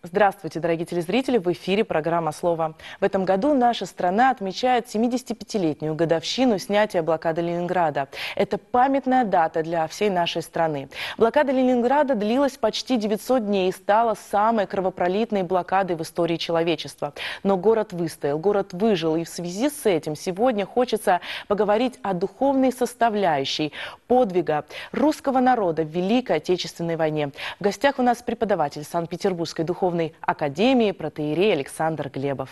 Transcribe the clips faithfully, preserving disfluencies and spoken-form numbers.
Здравствуйте, дорогие телезрители! В эфире программа «Слово». В этом году наша страна отмечает семидесятипятилетнюю годовщину снятия блокады Ленинграда. Это памятная дата для всей нашей страны. Блокада Ленинграда длилась почти девятьсот дней и стала самой кровопролитной блокадой в истории человечества. Но город выстоял, город выжил. И в связи с этим сегодня хочется поговорить о духовной составляющей подвига русского народа в Великой Отечественной войне. В гостях у нас преподаватель Санкт-Петербургской духовной академии протоиерей Александр Глебов.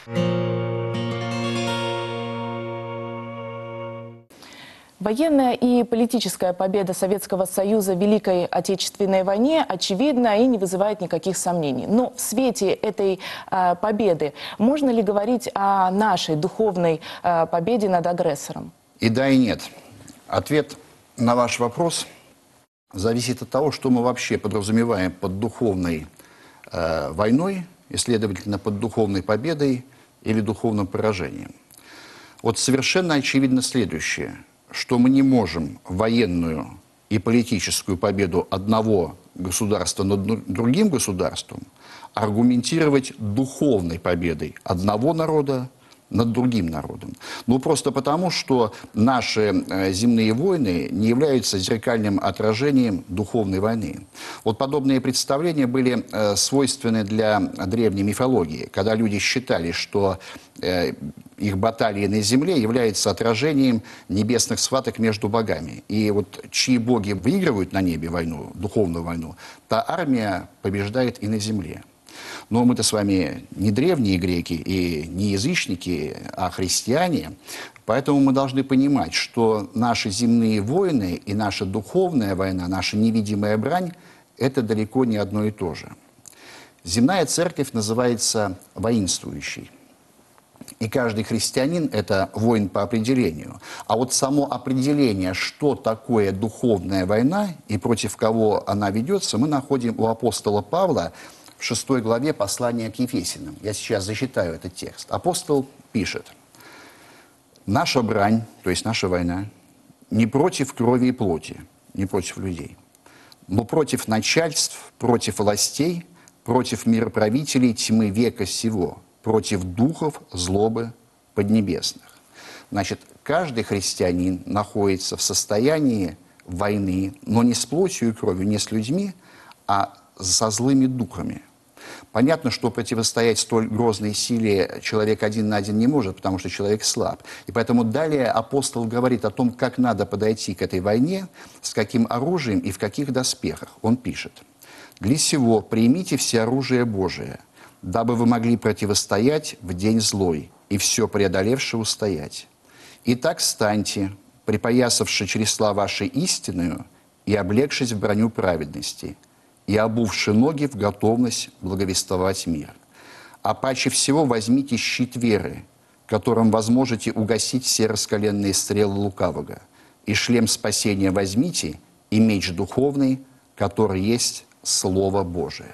Военная и политическая победа Советского Союза в Великой Отечественной войне очевидна и не вызывает никаких сомнений. Но в свете этой э, победы можно ли говорить о нашей духовной э, победе над агрессором? И да, и нет. Ответ на ваш вопрос зависит от того, что мы вообще подразумеваем под духовной э, войной, и, следовательно, под духовной победой или духовным поражением. Вот совершенно очевидно следующее, что мы не можем военную и политическую победу одного государства над другим государством аргументировать духовной победой одного народа над другим народом. Ну, просто потому, что наши э, земные войны не являются зеркальным отражением духовной войны. Вот подобные представления были э, свойственны для древней мифологии, когда люди считали, что э, их баталии на земле являются отражением небесных схваток между богами. И вот чьи боги выигрывают на небе войну, духовную войну, та армия побеждает и на земле. Но мы-то с вами не древние греки и не язычники, а христиане. Поэтому мы должны понимать, что наши земные войны и наша духовная война, наша невидимая брань – это далеко не одно и то же. Земная церковь называется воинствующей. И каждый христианин – это воин по определению. А вот само определение, что такое духовная война и против кого она ведется, мы находим у апостола Павла в шестой главе послания к Ефесянам. Я сейчас зачитаю этот текст. Апостол пишет: «Наша брань, то есть наша война, не против крови и плоти, не против людей, но против начальств, против властей, против мироправителей тьмы века сего, против духов злобы поднебесных». Значит, каждый христианин находится в состоянии войны, но не с плотью и кровью, не с людьми, а со злыми духами. Понятно, что противостоять столь грозной силе человек один на один не может, потому что человек слаб. И поэтому далее апостол говорит о том, как надо подойти к этой войне, с каким оружием и в каких доспехах. Он пишет: «Для сего примите все оружие Божие, дабы вы могли противостоять в день злой и все преодолевши устоять. Итак, станьте, припоясавши чресла вашей истинную и облегшись в броню праведности, и обувши ноги в готовность благовествовать мир. А паче всего возьмите щит веры, которым возможете угасить все раскаленные стрелы лукавого, и шлем спасения возьмите, и меч духовный, который есть Слово Божие».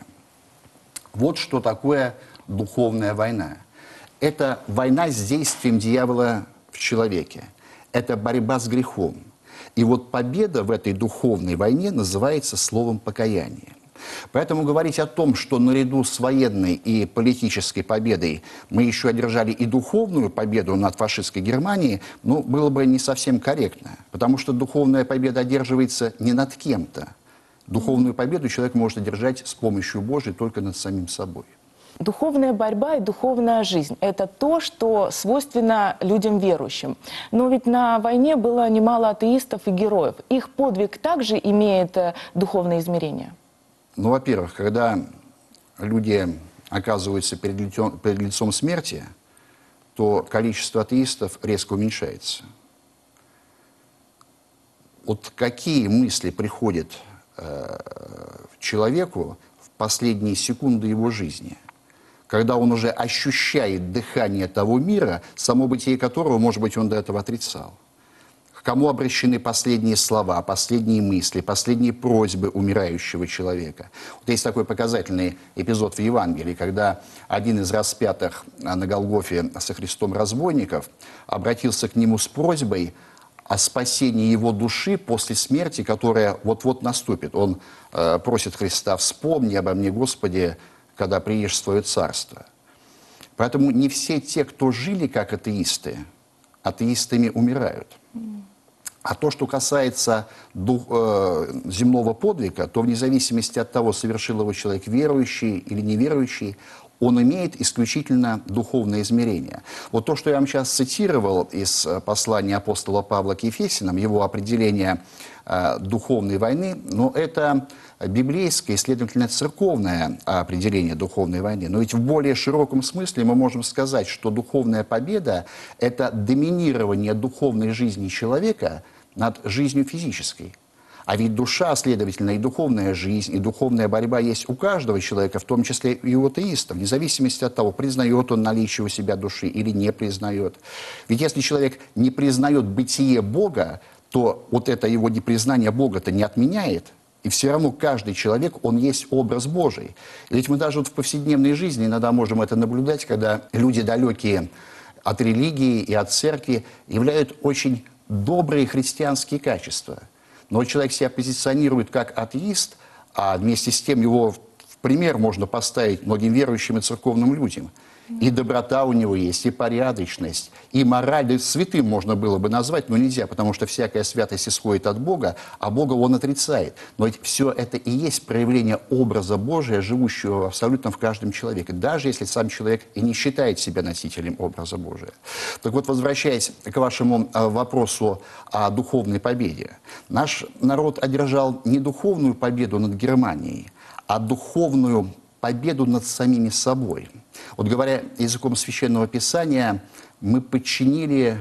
Вот что такое духовная война. Это война с действием дьявола в человеке. Это борьба с грехом. И вот победа в этой духовной войне называется словом покаяния. Поэтому говорить о том, что наряду с военной и политической победой мы еще одержали и духовную победу над фашистской Германией, ну, было бы не совсем корректно. Потому что духовная победа одерживается не над кем-то. Духовную победу человек может одержать с помощью Божией только над самим собой. Духовная борьба и духовная жизнь – это то, что свойственно людям верующим. Но ведь на войне было немало атеистов и героев. Их подвиг также имеет духовное измерение? Ну, во-первых, когда люди оказываются перед лицом, перед лицом смерти, то количество атеистов резко уменьшается. Вот какие мысли приходят э, человеку в последние секунды его жизни, когда он уже ощущает дыхание того мира, само бытие которого, может быть, он до этого отрицал? К кому обращены последние слова, последние мысли, последние просьбы умирающего человека? Вот есть такой показательный эпизод в Евангелии, когда один из распятых на Голгофе со Христом разбойников обратился к нему с просьбой о спасении его души после смерти, которая вот-вот наступит. Он э, просит Христа: «Вспомни обо мне, Господи, когда приедешь в свое царство. Поэтому не все те, кто жили как атеисты, атеистами умирают. А то, что касается дух, э, земного подвига, то вне зависимости от того, совершил его человек верующий или неверующий, он имеет исключительно духовное измерение. Вот то, что я вам сейчас цитировал из послания апостола Павла к Ефесянам, его определение э, духовной войны, но это библейское и, следовательно, церковное определение духовной войны. Но ведь в более широком смысле мы можем сказать, что духовная победа – это доминирование духовной жизни человека над жизнью физической. А ведь душа, следовательно, и духовная жизнь, и духовная борьба есть у каждого человека, в том числе и у атеистов, вне зависимости от того, признает он наличие у себя души или не признает. Ведь если человек не признает бытие Бога, то вот это его непризнание Бога-то не отменяет. И все равно каждый человек, он есть образ Божий. И ведь мы даже вот в повседневной жизни иногда можем это наблюдать, когда люди, далекие от религии и от церкви, являют очень добрые христианские качества. Но человек себя позиционирует как атеист, а вместе с тем его в пример можно поставить многим верующим и церковным людям. И доброта у него есть, и порядочность, и мораль. Да святым можно было бы назвать, но нельзя, потому что всякая святость исходит от Бога, а Бога он отрицает. Но ведь все это и есть проявление образа Божия, живущего абсолютно в каждом человеке, даже если сам человек и не считает себя носителем образа Божия. Так вот, возвращаясь к вашему вопросу о духовной победе. Наш народ одержал не духовную победу над Германией, а духовную победу над самими собой. Вот говоря языком Священного Писания, мы подчинили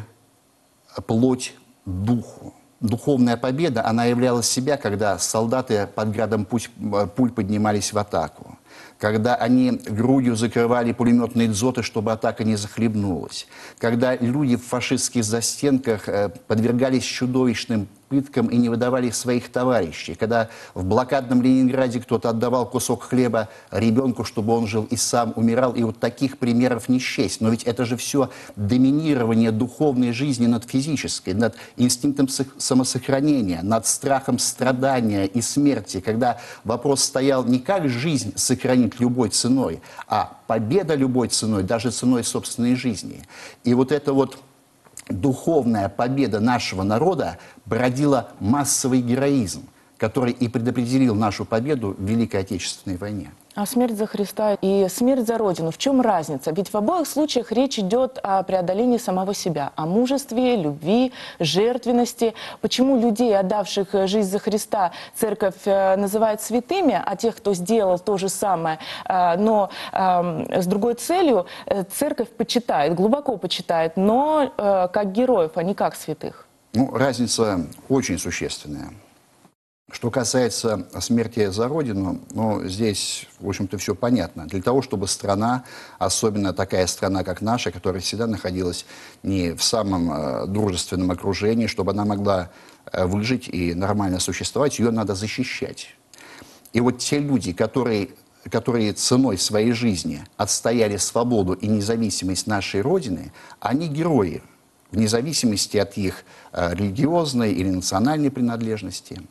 плоть духу. Духовная победа, она являла себя, когда солдаты под градом пуль поднимались в атаку, когда они грудью закрывали пулеметные дзоты, чтобы атака не захлебнулась, когда люди в фашистских застенках подвергались чудовищным пыткам и не выдавали своих товарищей, когда в блокадном Ленинграде кто-то отдавал кусок хлеба ребенку, чтобы он жил и сам умирал, и вот таких примеров не счесть. Но ведь это же все доминирование духовной жизни над физической, над инстинктом самосохранения, над страхом страдания и смерти, когда вопрос стоял не как жизнь сохранить любой ценой, а победа любой ценой, даже ценой собственной жизни. И вот это вот духовная победа нашего народа породила массовый героизм, который и предопределил нашу победу в Великой Отечественной войне. А смерть за Христа и смерть за Родину, в чем разница? Ведь в обоих случаях речь идет о преодолении самого себя, о мужестве, любви, жертвенности. Почему людей, отдавших жизнь за Христа, церковь называет святыми, а тех, кто сделал то же самое, но с другой целью, церковь почитает, глубоко почитает, но как героев, а не как святых? Ну, разница очень существенная. Что касается смерти за Родину, ну, здесь, в общем-то, все понятно. Для того, чтобы страна, особенно такая страна, как наша, которая всегда находилась не в самом э, дружественном окружении, чтобы она могла э, выжить и нормально существовать, ее надо защищать. И вот те люди, которые, которые ценой своей жизни отстояли свободу и независимость нашей Родины, они герои, вне зависимости от их э, религиозной или национальной принадлежности.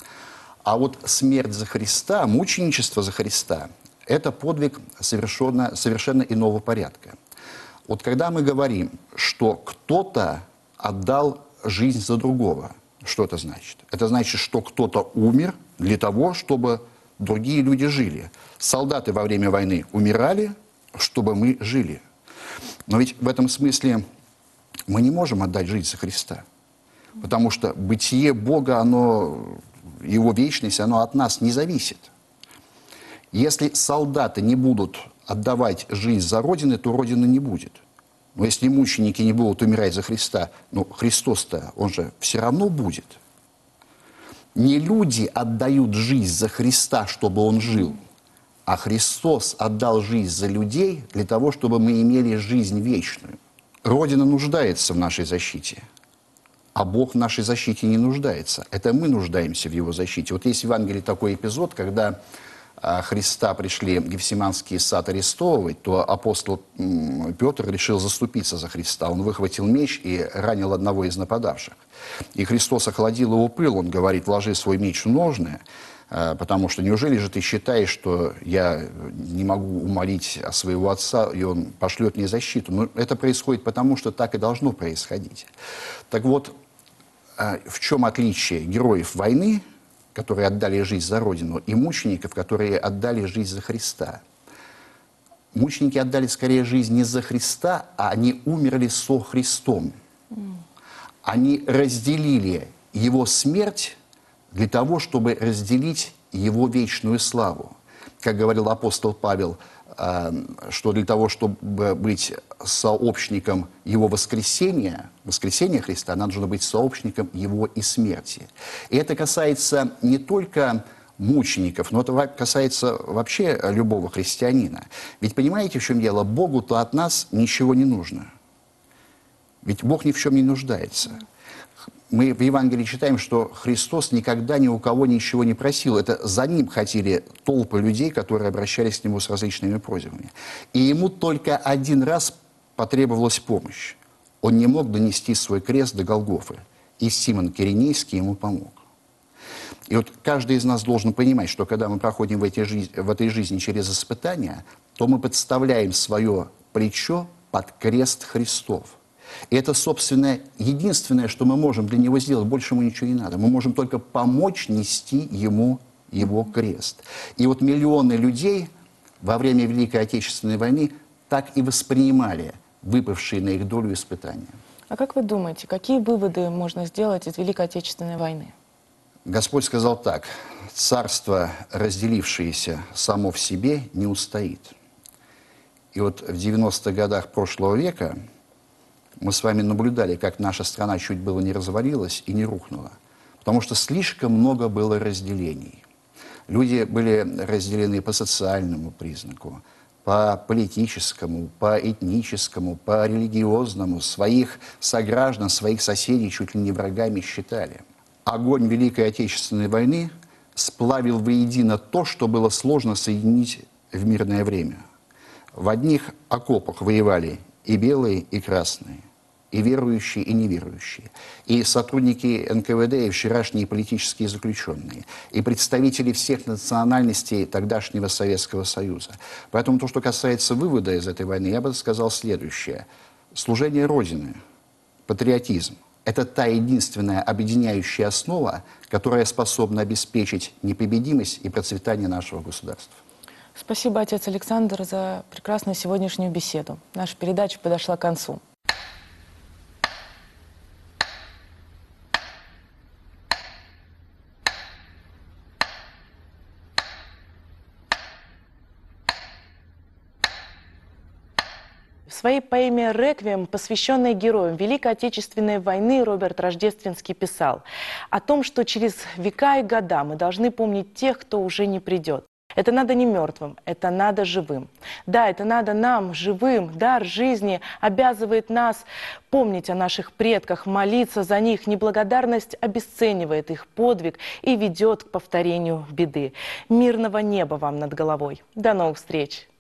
А вот смерть за Христа, мученичество за Христа – это подвиг совершенно, совершенно иного порядка. Вот когда мы говорим, что кто-то отдал жизнь за другого, что это значит? Это значит, что кто-то умер для того, чтобы другие люди жили. Солдаты во время войны умирали, чтобы мы жили. Но ведь в этом смысле мы не можем отдать жизнь за Христа, потому что бытие Бога, оно... Его вечность, оно от нас не зависит. Если солдаты не будут отдавать жизнь за Родину, то Родины не будет. Но если мученики не будут умирать за Христа, ну, Христос-то, он же все равно будет. Не люди отдают жизнь за Христа, чтобы он жил, а Христос отдал жизнь за людей для того, чтобы мы имели жизнь вечную. Родина нуждается в нашей защите. А Бог в нашей защите не нуждается. Это мы нуждаемся в Его защите. Вот есть в Евангелии такой эпизод, когда а, Христа пришли в Гефсиманский сад арестовывать, то апостол м, Петр решил заступиться за Христа. Он выхватил меч и ранил одного из нападавших. И Христос охладил его пыл. Он говорит: ложи свой меч в ножны. Потому что неужели же ты считаешь, что я не могу умолить своего отца, и он пошлет мне защиту? Ну, это происходит потому, что так и должно происходить. Так вот, в чем отличие героев войны, которые отдали жизнь за Родину, и мучеников, которые отдали жизнь за Христа? Мученики отдали скорее жизнь не за Христа, а они умерли со Христом. Они разделили его смерть для того, чтобы разделить его вечную славу. Как говорил апостол Павел, что для того, чтобы быть сообщником его воскресения, воскресения Христа, нам нужно быть сообщником его и смерти. И это касается не только мучеников, но это касается вообще любого христианина. Ведь понимаете, в чем дело? Богу-то от нас ничего не нужно. Ведь Бог ни в чем не нуждается. Мы в Евангелии читаем, что Христос никогда ни у кого ничего не просил. Это за Ним хотели толпы людей, которые обращались к Нему с различными просьбами. И Ему только один раз потребовалась помощь. Он не мог донести свой крест до Голгофы. И Симон Киринейский ему помог. И вот каждый из нас должен понимать, что когда мы проходим в этой жизни, в этой жизни через испытания, то мы подставляем свое плечо под крест Христов. И это, собственно, единственное, что мы можем для него сделать. Больше ему ничего не надо. Мы можем только помочь нести ему его крест. И вот миллионы людей во время Великой Отечественной войны так и воспринимали выпавшие на их долю испытания. А как вы думаете, какие выводы можно сделать из Великой Отечественной войны? Господь сказал так: «Царство, разделившееся само в себе, не устоит». И вот в девяностых годах прошлого века мы с вами наблюдали, как наша страна чуть было не развалилась и не рухнула. Потому что слишком много было разделений. Люди были разделены по социальному признаку, по политическому, по этническому, по религиозному. Своих сограждан, своих соседей чуть ли не врагами считали. Огонь Великой Отечественной войны сплавил воедино то, что было сложно соединить в мирное время. В одних окопах воевали и белые, и красные, и верующие, и неверующие, и сотрудники эн ка вэ дэ, и вчерашние политические заключенные, и представители всех национальностей тогдашнего Советского Союза. Поэтому то, что касается вывода из этой войны, я бы сказал следующее. Служение Родины, патриотизм – это та единственная объединяющая основа, которая способна обеспечить непобедимость и процветание нашего государства. Спасибо, отец Александр, за прекрасную сегодняшнюю беседу. Наша передача подошла к концу. В своей поэме «Реквием», посвященной героям Великой Отечественной войны, Роберт Рождественский писал о том, что через века и года мы должны помнить тех, кто уже не придет. Это надо не мертвым, это надо живым. Да, это надо нам, живым. Дар жизни обязывает нас помнить о наших предках, молиться за них. Неблагодарность обесценивает их подвиг и ведет к повторению беды. Мирного неба вам над головой. До новых встреч!